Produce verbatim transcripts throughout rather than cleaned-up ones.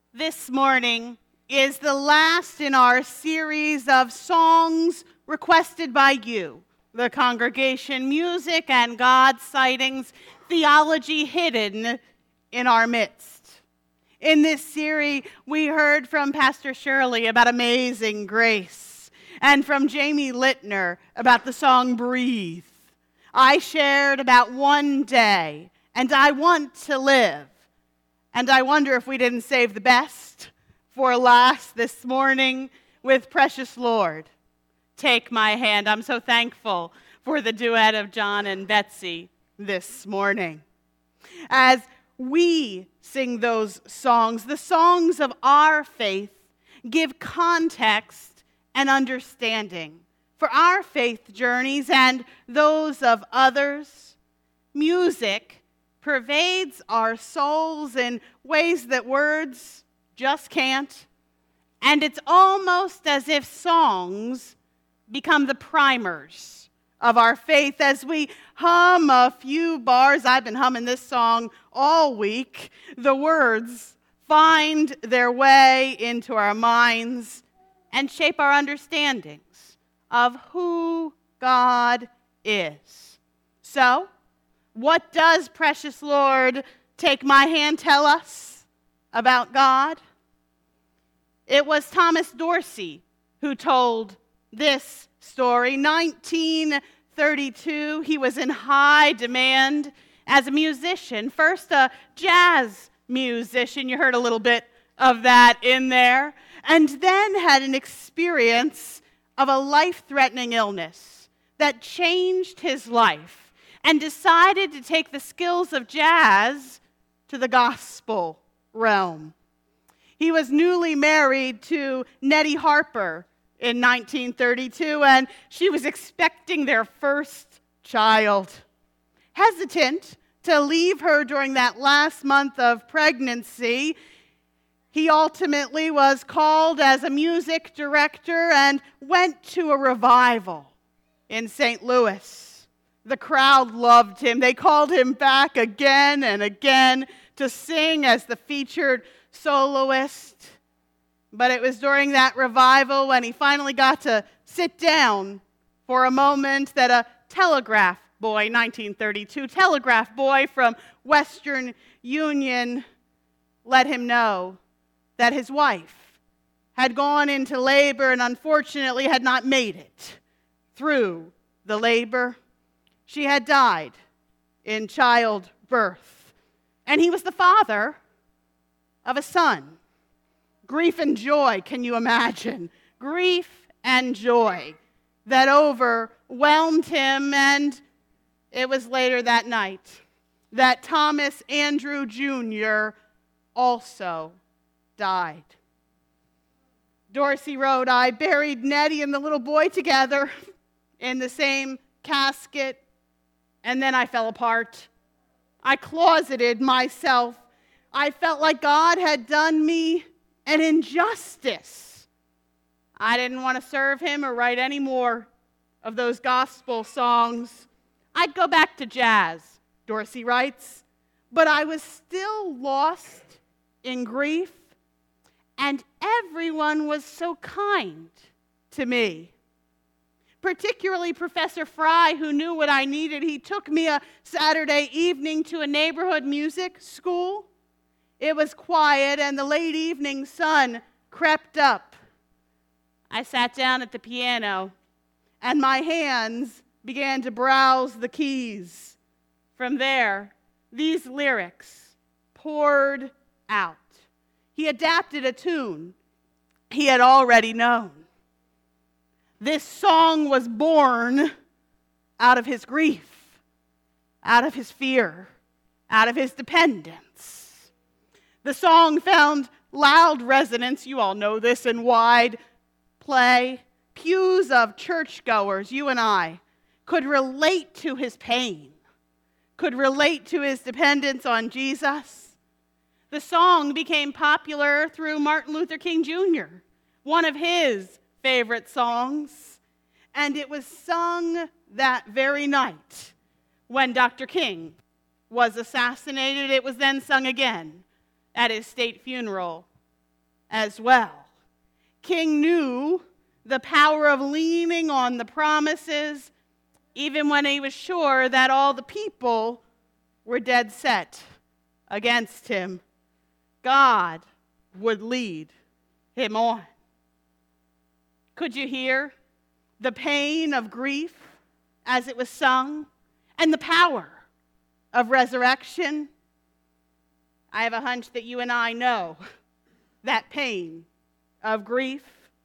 this morning is the last in our series of songs requested by you, the congregation, music and God sightings, theology hidden in our midst. In this series, we heard from Pastor Shirley about Amazing Grace, and from Jamie Littner about the song Breathe. I shared about One Day, and I Want to Live. And I wonder if we didn't save the best for last this morning with Precious Lord, Take My Hand. I'm so thankful for the duet of John and Betsy this morning. As we sing those songs, the songs of our faith give context and understanding for our faith journeys and those of others. Music pervades our souls in ways that words just can't. And it's almost as if songs become the primers of our faith as we hum a few bars. I've been humming this song all week. The words find their way into our minds and shape our understandings of who God is. So, what does Precious Lord, Take My Hand tell us about God? It was Thomas Dorsey who told this story. nineteen thirty-two, he was in high demand as a musician. First a jazz musician, you heard a little bit of that in there, and then had an experience of a life-threatening illness that changed his life, and decided to take the skills of jazz to the gospel realm. He was newly married to Nettie Harper in nineteen thirty-two, and she was expecting their first child. Hesitant to leave her during that last month of pregnancy, he ultimately was called as a music director and went to a revival in Saint Louis. The crowd loved him. They called him back again and again to sing as the featured soloist. But it was during that revival when he finally got to sit down for a moment that a telegraph boy, nineteen thirty-two, telegraph boy from Western Union let him know that his wife had gone into labor and unfortunately had not made it through the labor. She had died in childbirth, and he was the father of a son. Grief and joy, can you imagine? Grief and joy that overwhelmed him, and it was later that night that Thomas Andrew Junior also died. Dorsey wrote, I buried Nettie and the little boy together in the same casket, and then I fell apart. I closeted myself. I felt like God had done me an injustice. I didn't want to serve him or write any more of those gospel songs. I'd go back to jazz, Dorsey writes, but I was still lost in grief, and everyone was so kind to me. Particularly Professor Fry, who knew what I needed. He took me a Saturday evening to a neighborhood music school. It was quiet, and the late evening sun crept up. I sat down at the piano, and my hands began to browse the keys. From there, these lyrics poured out. He adapted a tune he had already known. This song was born out of his grief, out of his fear, out of his dependence. The song found loud resonance, you all know this, in wide play. Pews of churchgoers, you and I, could relate to his pain, could relate to his dependence on Jesus. The song became popular through Martin Luther King Junior, one of his favorite songs, and it was sung that very night when Doctor King was assassinated. It was then sung again at his state funeral as well. King knew the power of leaning on the promises, even when he was sure that all the people were dead set against him. God would lead him on. Could you hear the pain of grief as it was sung and the power of resurrection? I have a hunch that you and I know that pain of grief.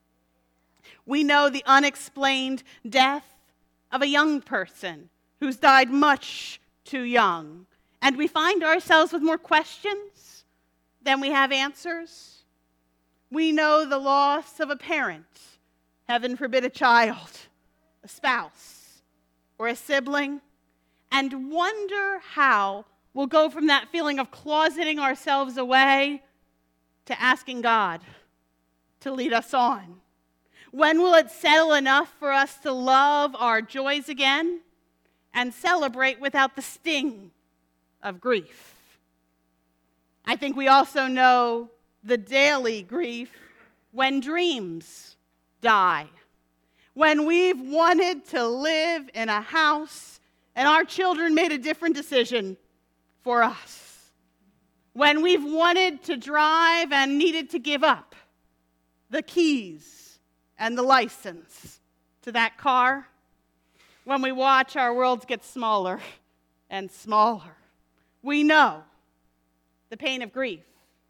We know the unexplained death of a young person who's died much too young. And we find ourselves with more questions than we have answers. We know the loss of a parent, heaven forbid a child, a spouse, or a sibling, and wonder how we'll go from that feeling of closeting ourselves away to asking God to lead us on. When will it settle enough for us to love our joys again and celebrate without the sting of grief? I think we also know the daily grief when dreams die. When we've wanted to live in a house and our children made a different decision for us. When we've wanted to drive and needed to give up the keys and the license to that car. When we watch our worlds get smaller and smaller. We know the pain of grief.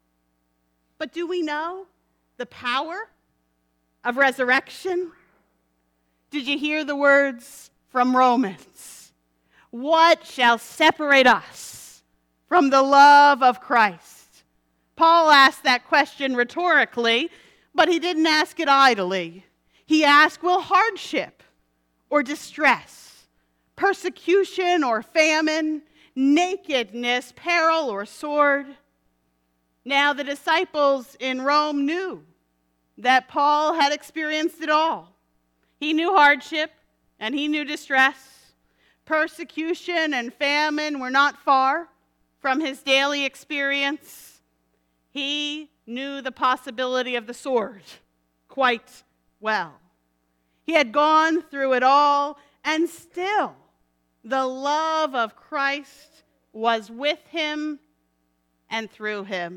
But do we know the power of resurrection? Did you hear the words from Romans? What shall separate us from the love of Christ? Paul asked that question rhetorically, but he didn't ask it idly. He asked, will hardship or distress, persecution or famine, nakedness, peril or sword? Now the disciples in Rome knew that Paul had experienced it all. He knew hardship and he knew distress. Persecution and famine were not far from his daily experience. He knew the possibility of the sword quite well. He had gone through it all, and still the love of Christ was with him and through him.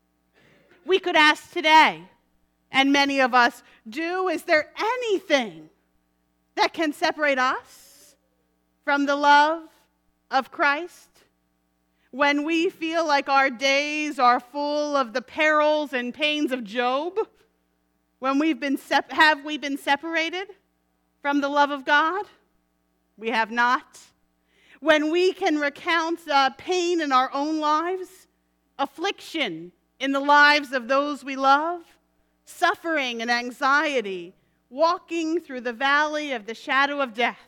We could ask today, and many of us do, is there anything that can separate us from the love of Christ? When we feel like our days are full of the perils and pains of Job, when we've been sep- have we been separated from the love of God? We have not. When we can recount uh, pain in our own lives, affliction in the lives of those we love, suffering and anxiety, walking through the valley of the shadow of death,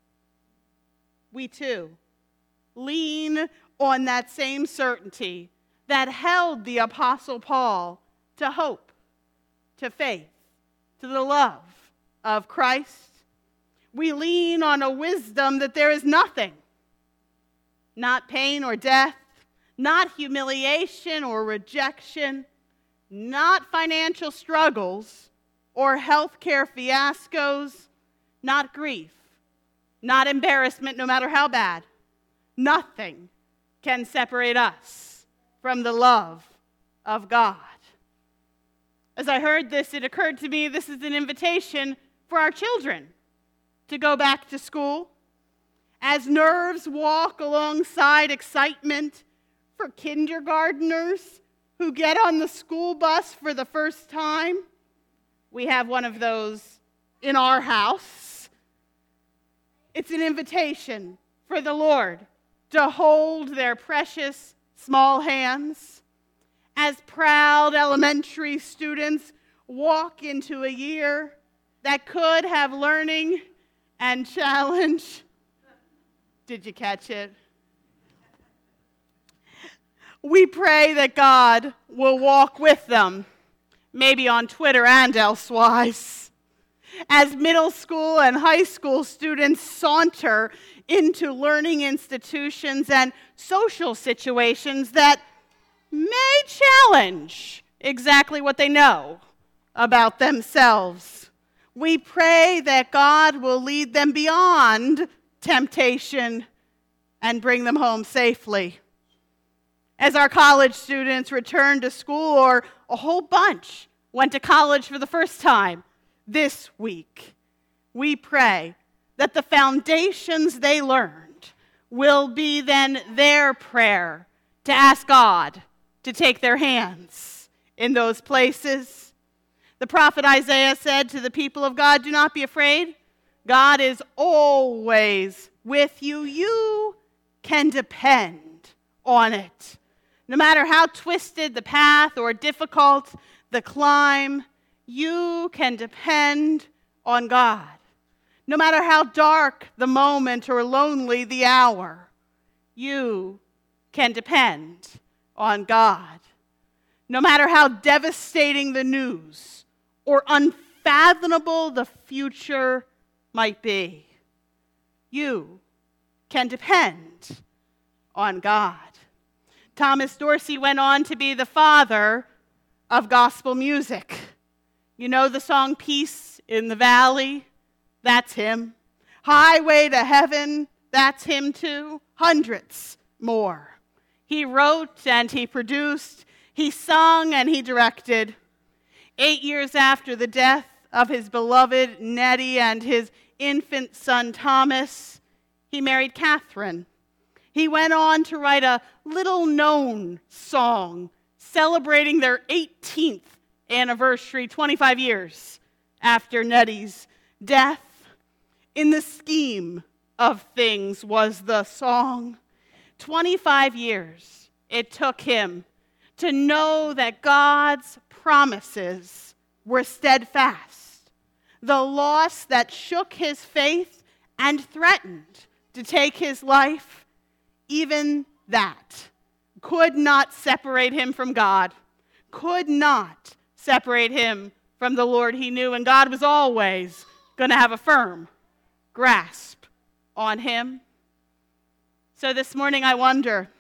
we too lean on that same certainty that held the Apostle Paul to hope, to faith, to the love of Christ. We lean on a wisdom that there is nothing, not pain or death, not humiliation or rejection, not financial struggles or healthcare fiascos, not grief, not embarrassment, no matter how bad. Nothing can separate us from the love of God. As I heard this, it occurred to me this is an invitation for our children to go back to school. As nerves walk alongside excitement for kindergartners who get on the school bus for the first time, we have one of those in our house. It's an invitation for the Lord to hold their precious small hands as proud elementary students walk into a year that could have learning and challenge. Did you catch it? We pray that God will walk with them, maybe on Twitter and elsewise, as middle school and high school students saunter into learning institutions and social situations that may challenge exactly what they know about themselves. We pray that God will lead them beyond temptation and bring them home safely. As our college students return to school, or a whole bunch went to college for the first time this week, we pray that the foundations they learned will be then their prayer to ask God to take their hands in those places. The prophet Isaiah said to the people of God, "Do not be afraid. God is always with you. You can depend on it." No matter how twisted the path or difficult the climb, you can depend on God. No matter how dark the moment or lonely the hour, you can depend on God. No matter how devastating the news or unfathomable the future might be, you can depend on God. Thomas Dorsey went on to be the father of gospel music. You know the song Peace in the Valley? That's him. Highway to Heaven? That's him too. Hundreds more. He wrote and he produced, he sung and he directed. Eight years after the death of his beloved Nettie and his infant son Thomas, he married Catherine. He went on to write a little-known song celebrating their eighteenth anniversary, twenty-five years after Nettie's death. In the scheme of things was the song. twenty-five years it took him to know that God's promises were steadfast. The loss that shook his faith and threatened to take his life, even that could not separate him from God, could not separate him from the Lord he knew, and God was always going to have a firm grasp on him. So this morning I wonder,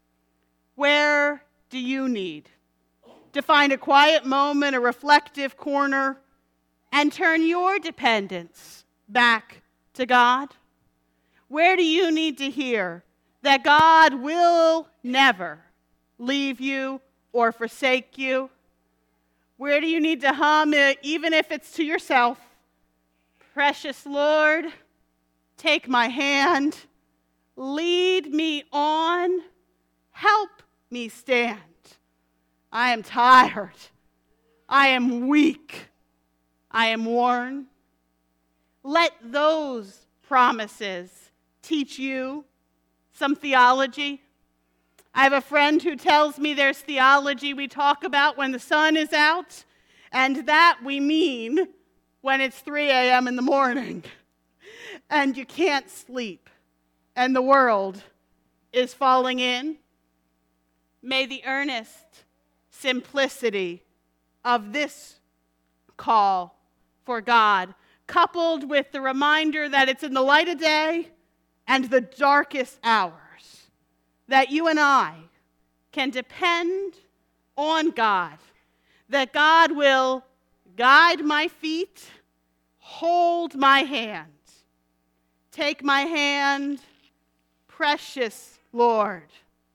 where do you need to find a quiet moment, a reflective corner, and turn your dependence back to God? Where do you need to hear that God will never leave you or forsake you? Where do you need to hum, even if it's to yourself, "Precious Lord, take my hand, lead me on, help me stand. I am tired, I am weak, I am worn." Let those promises teach you some theology. I have a friend who tells me there's theology we talk about when the sun is out, and that we mean when it's three a.m. in the morning, and you can't sleep, and the world is falling in. May the earnest simplicity of this call for God, coupled with the reminder that it's in the light of day and the darkest hours, that you and I can depend on God, that God will guide my feet, hold my hand, take my hand, precious Lord,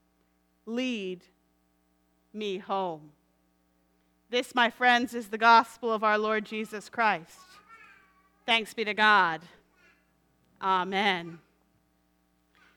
lead me home. This, my friends, is the gospel of our Lord Jesus Christ. Thanks be to God. Amen.